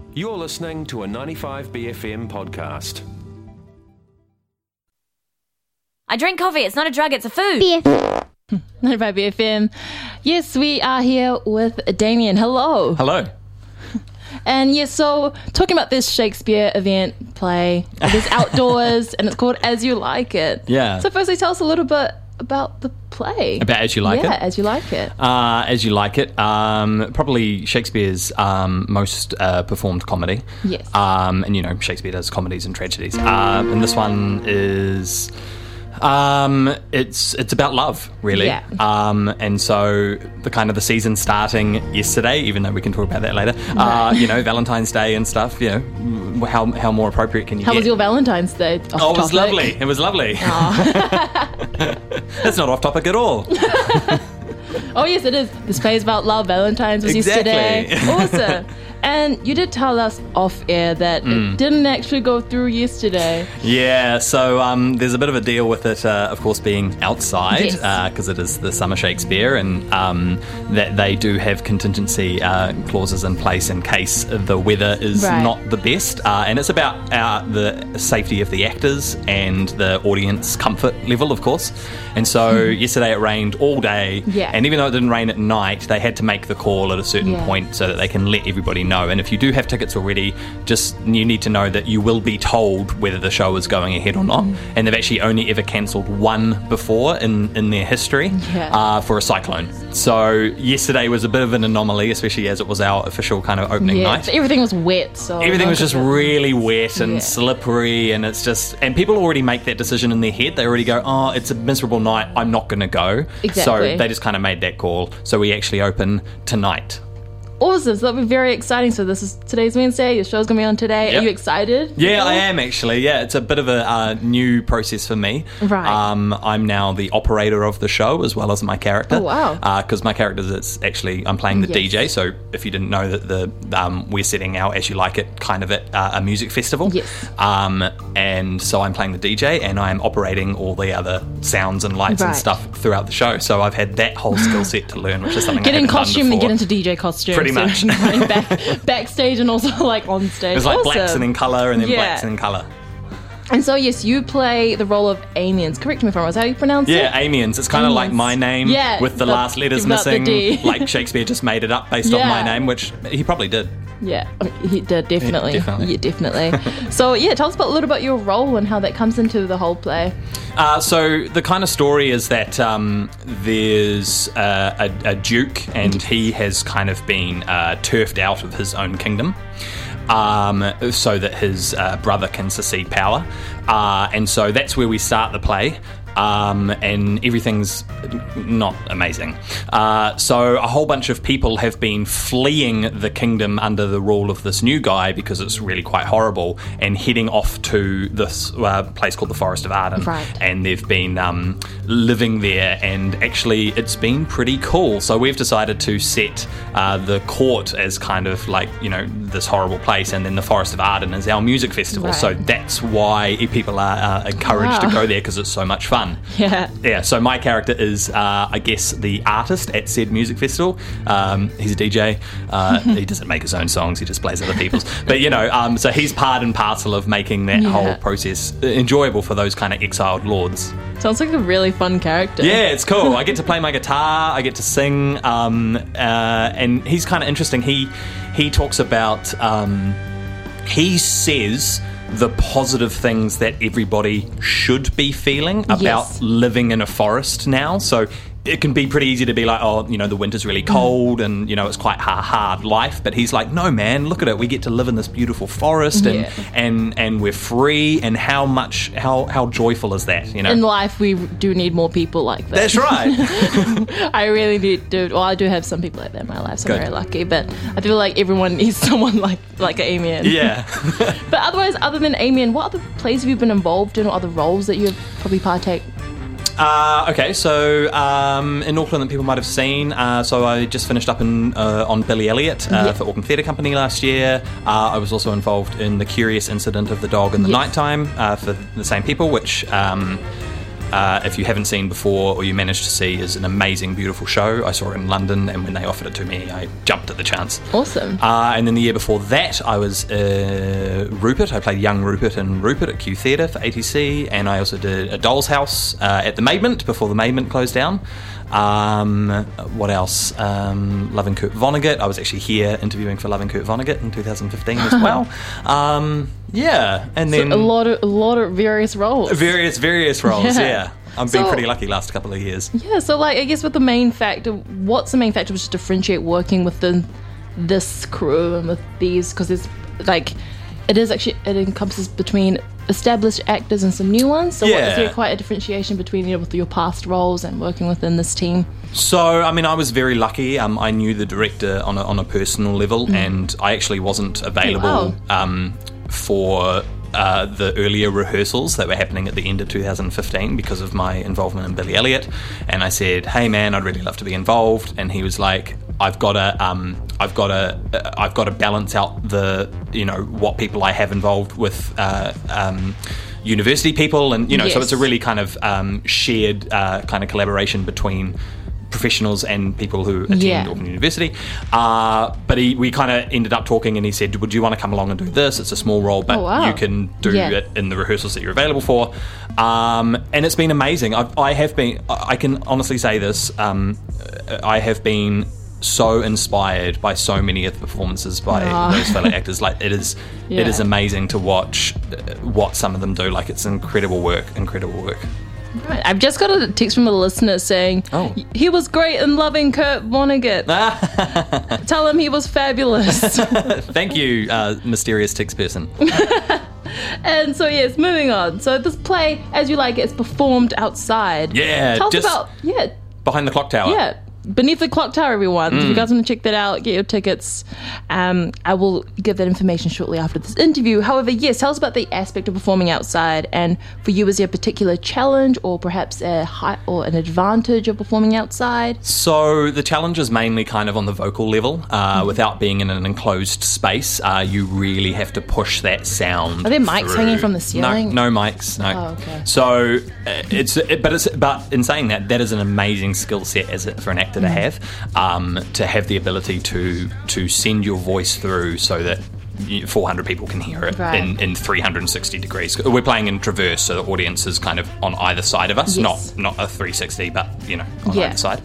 You're listening to a 95BFM podcast. I drink coffee. It's not a drug, it's a food. 95BFM. Yes, we are here with Damien. Hello. Hello. And yes, so talking about this Shakespeare event play, it is outdoors and it's called As You Like It. Yeah. So firstly, tell us a little bit about the play. About As You Like It? Yeah, As You Like It. As You Like It, probably Shakespeare's most performed comedy. Yes. And, you know, Shakespeare does comedies and tragedies. And this one is... it's about love, really. Yeah. And so the season starting yesterday, even though we can talk about that later, you know, Valentine's Day and stuff, you know, how more appropriate can you get? How was your Valentine's Day? It was lovely. It was lovely. That's not off topic at all. Oh, yes, it is. This play is about love. Valentine's was yesterday. Awesome. And you did tell us off air that it didn't actually go through yesterday. Yeah, so there's a bit of a deal with it, of course, being outside, because it is the Summer Shakespeare, and that they do have contingency clauses in place in case the weather is not the best. And it's about the safety of the actors and the audience comfort level, of course. And so yesterday it rained all day, and even though it didn't rain at night, they had to make the call at a certain point so that they can let everybody know. And if you do have tickets already, you need to know that you will be told whether the show is going ahead or not. And they've actually only ever cancelled one before in their history for a cyclone. So yesterday was a bit of an anomaly, especially as it was our official kind of opening night. So everything was wet. So everything was just really wet and slippery, and and people already make that decision in their head. They already go, oh, it's a miserable night, I'm not going to go. Exactly. So they just kind of made that call. So we actually open tonight. Awesome, so that'll be very exciting. So today's Wednesday, your show's going to be on today. Yep. Are you excited? Yeah, I am actually. Yeah, it's a bit of a new process for me. Right. I'm now the operator of the show as well as my character. Oh, wow. Because my character is actually, I'm playing the DJ, so if you didn't know that we're setting our As You Like It kind of at a music festival. Yes. And so I'm playing the DJ and I'm operating all the other sounds and lights and stuff throughout the show. So I've had that whole skill set to learn, which is something Get I in haven't costume done and before. get into DJ costume. Pretty much. Running backstage and also like on stage. It was like blacks and then colour and then blacks and then colour. And so, yes, you play the role of Amiens. Correct me if I'm wrong. Is that how you pronounce it? Yeah, Amiens. It's kind of like my name with the last letters missing. Like Shakespeare just made it up based on my name, which he probably did. Yeah, he did, definitely. Yeah, definitely. So, tell us a little about your role and how that comes into the whole play. So the kind of story is that there's a duke, and he has kind of been turfed out of his own kingdom. So that his brother can succeed power. And so that's where we start the play. And everything's not amazing. So a whole bunch of people have been fleeing the kingdom under the rule of this new guy because it's really quite horrible, and heading off to this place called the Forest of Arden. Right. And they've been living there, and actually it's been pretty cool. So we've decided to set the court as kind of like, you know, this horrible place, and then the Forest of Arden is our music festival. Right. So that's why people are encouraged to go there, because it's so much fun. Yeah, so my character is, I guess, the artist at said music festival. He's a DJ. He doesn't make his own songs, he just plays other people's. But, you know, so he's part and parcel of making that whole process enjoyable for those kind of exiled lords. Sounds like a really fun character. Yeah, it's cool. I get to play my guitar, I get to sing, and he's kind of interesting. He talks about, he says the positive things that everybody should be feeling about living in a forest now. So it can be pretty easy to be like, oh, you know, the winter's really cold and, you know, it's quite a hard life. But he's like, no, man, look at it. We get to live in this beautiful forest and we're free. And how joyful is that, you know? In life, we do need more people like that. That's right. I really do. Well, I do have some people like that in my life, so I'm very lucky. But I feel like everyone needs someone like Amiens. Yeah. But otherwise, other than Amiens, what other plays have you been involved in, or other roles that you've probably partake? Okay, so in Auckland that people might have seen, so I just finished up on Billy Elliot for Auckland Theatre Company last year. I was also involved in The Curious Incident of the Dog in the Nighttime for the same people, which if you haven't seen before or you managed to see, is an amazing, beautiful show. I saw it in London, and when they offered it to me, I jumped at the chance. Awesome. And then the year before that, I was Rupert. I played young Rupert in Rupert at Q Theatre for ATC, and I also did A Doll's House at the Maidment before the Maidment closed down. What else? Loving Kurt Vonnegut. I was actually here interviewing for Loving Kurt Vonnegut in 2015 as well. And then so a lot of various roles. Various roles. Yeah. I've been pretty lucky last couple of years. Yeah. So like, I guess with the main factor, what's the main factor which differentiate working within this crew and with these? Because it's like, it encompasses between established actors and some new ones. So is there quite a differentiation between with your past roles and working within this team? So, I mean, I was very lucky. I knew the director on a personal level, and I actually wasn't available for the earlier rehearsals that were happening at the end of 2015 because of my involvement in Billy Elliot. And I said, "Hey, man, I'd really love to be involved." And he was like, I've got to balance out the, what people I have involved with university people, and so it's a really kind of shared kind of collaboration between professionals and people who attend Auckland University. But we kind of ended up talking, and he said, "Would you want to come along and do this? It's a small role, but you can do it in the rehearsals that you're available for." And it's been amazing. I can honestly say this, I have been so inspired by so many of the performances by those fellow actors. Like, it is amazing to watch what some of them do. Like, it's incredible work. Right. I've just got a text from a listener saying, he was great in Loving Kurt Vonnegut. Tell him he was fabulous. Thank you, mysterious text person. And so, yes, moving on. So this play, As You Like It, is performed outside. Yeah. Tell us about, behind the clock tower. Yeah. Beneath the Clock Tower, everyone. If you guys want to check that out, get your tickets. I will give that information shortly after this interview. However, yes, tell us about the aspect of performing outside. And for you, is there a particular challenge or perhaps an advantage of performing outside? So the challenge is mainly kind of on the vocal level. Without being in an enclosed space, you really have to push that sound. Are there mics hanging from the ceiling? No mics. No. Oh, okay. So but in saying that is an amazing skill set for an actor to have the ability to send your voice through so that 400 people can hear it in 360 degrees. We're playing in traverse, so the audience is kind of on either side of us, not a 360, but on either side.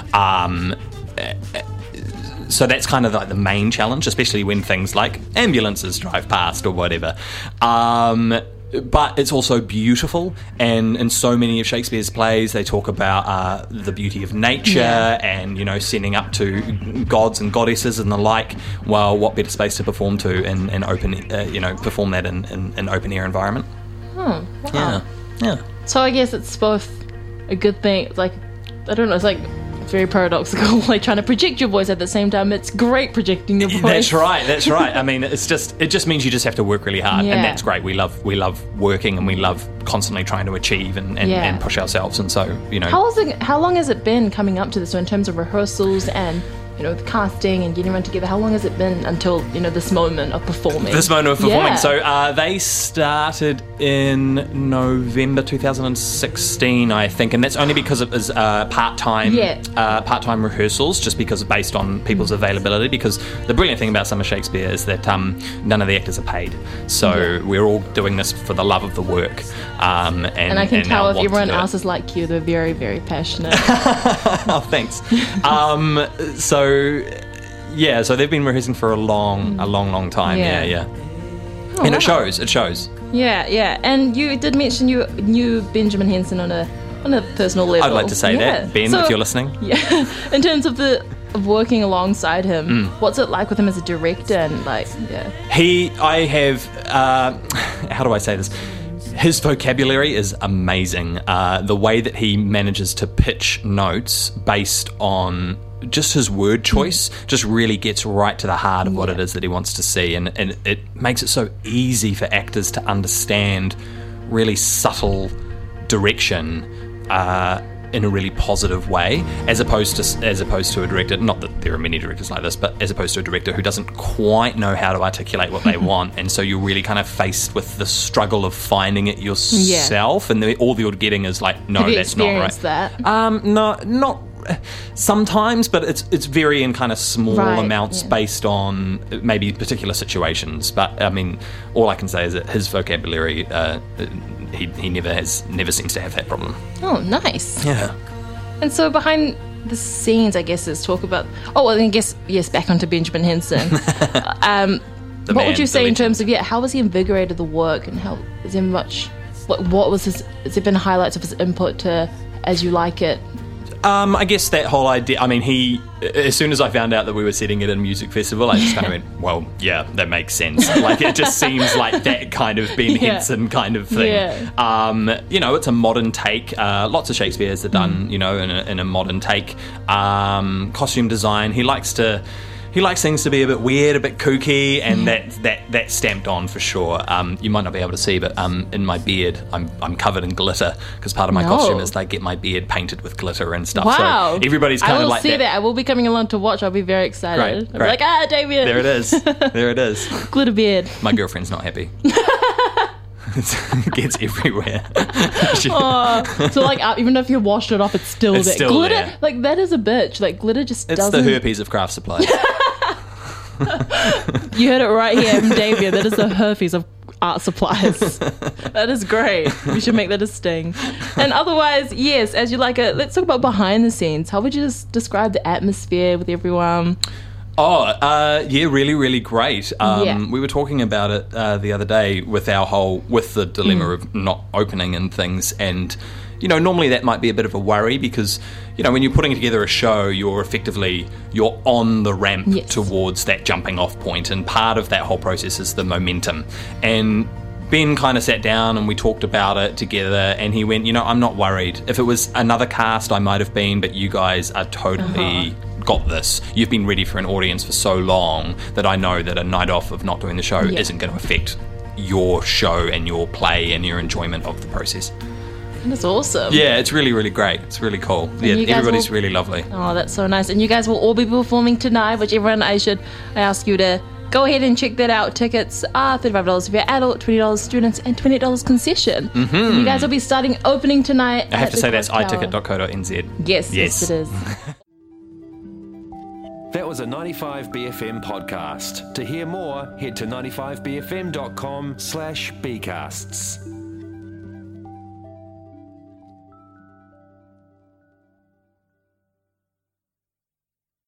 So that's kind of like the main challenge, especially when things like ambulances drive past or whatever. But it's also beautiful, and in so many of Shakespeare's plays, they talk about the beauty of nature and, sending up to gods and goddesses and the like. Well, what better space to perform to in open, perform that in an open air environment? Oh, wow. Yeah. So I guess it's both a good thing. It's like, I don't know, it's like very paradoxical, like trying to project your voice at the same time. It's great projecting your voice. That's right. I mean, it just means you just have to work really hard, and that's great. We love working, and we love constantly trying to achieve and push ourselves. And so, how long has it been coming up to this? So in terms of rehearsals and the casting and getting everyone together, how long has it been until this moment of performing? So they started in November 2016, I think, and that's only because it was part-time rehearsals, just because based on people's availability. Because the brilliant thing about Summer Shakespeare is that none of the actors are paid, so we're all doing this for the love of the work. And I can tell if everyone else is like you, they're very, very passionate. Oh, thanks. So they've been rehearsing for a long time. Yeah. Oh, and it shows. Yeah. And you did mention you knew Benjamin Henson on a personal level. I'd like to say that, Ben, if you're listening. Yeah. In terms of of working alongside him, what's it like with him as a director? And I have how do I say this? His vocabulary is amazing. The way that he manages to pitch notes based on just his word choice just really gets right to the heart of what it is that he wants to see, and it makes it so easy for actors to understand really subtle direction in a really positive way, as opposed to a director. Not that there are many directors like this, but as opposed to a director who doesn't quite know how to articulate what they want, and so you're really kind of faced with the struggle of finding it yourself, and all you're getting is like, no, that's not right. That? No, not. Sometimes, but it's very in kind of small amounts based on maybe particular situations. But I mean, all I can say is that his vocabulary, he never seems to have that problem. Oh, nice. Yeah. And so behind the scenes, I guess, is talk about. Oh, well, I guess yes. Back onto Benjamin Henson. What would you say in terms of how has he invigorated the work, and how is there much? What was his? Has there been highlights of his input to As You Like It? I guess that whole idea, I mean, as soon as I found out that we were setting it at a music festival, I just kind of went, well, yeah, that makes sense. Like, it just seems like that kind of Ben Henson kind of thing. Yeah. It's a modern take. Lots of Shakespeare's are done, in a modern take. Costume design, he likes things to be a bit weird, a bit kooky, and that's stamped on for sure. You might not be able to see, but in my beard, I'm covered in glitter, because part of my costume is they get my beard painted with glitter and stuff. Wow. So everybody's kind of like that. I will see that. I will be coming along to watch. I'll be very excited. Great. I'll be like, Damien. There it is. Glitter beard. My girlfriend's not happy. It gets everywhere. So like, even if you washed it off, it's still there. Still glitter, there. like that is a bitch. Like glitter just doesn't. It's the herpes of craft supply. You heard it right here from Damien. That is the herpes of art supplies. That is great. We should make that a sting. And otherwise, yes, As You Like It. Let's talk about behind the scenes. How would you just describe the atmosphere with everyone? Really, really great. We were talking about it the other day with the dilemma of not opening and things, and normally that might be a bit of a worry because when you're putting together a show, you're on the ramp towards that jumping off point, and part of that whole process is the momentum. And Ben kind of sat down and we talked about it together, and he went, I'm not worried. If it was another cast, I might have been, but you guys are totally got this. You've been ready for an audience for so long that I know that a night off of not doing the show isn't going to affect your show and your play and your enjoyment of the process. That's awesome. Yeah, it's really, really great. It's really cool. Everybody's really lovely. Oh, that's so nice. And you guys will all be performing tonight, which I ask you to go ahead and check that out. Tickets are $35 if you're adult, $20 students, and $28 concession. Mm-hmm. And you guys will be starting opening tonight. I have to say that's iticket.co.nz. Yes, it is. That was a 95BFM podcast. To hear more, head to 95bfm.com/bcasts.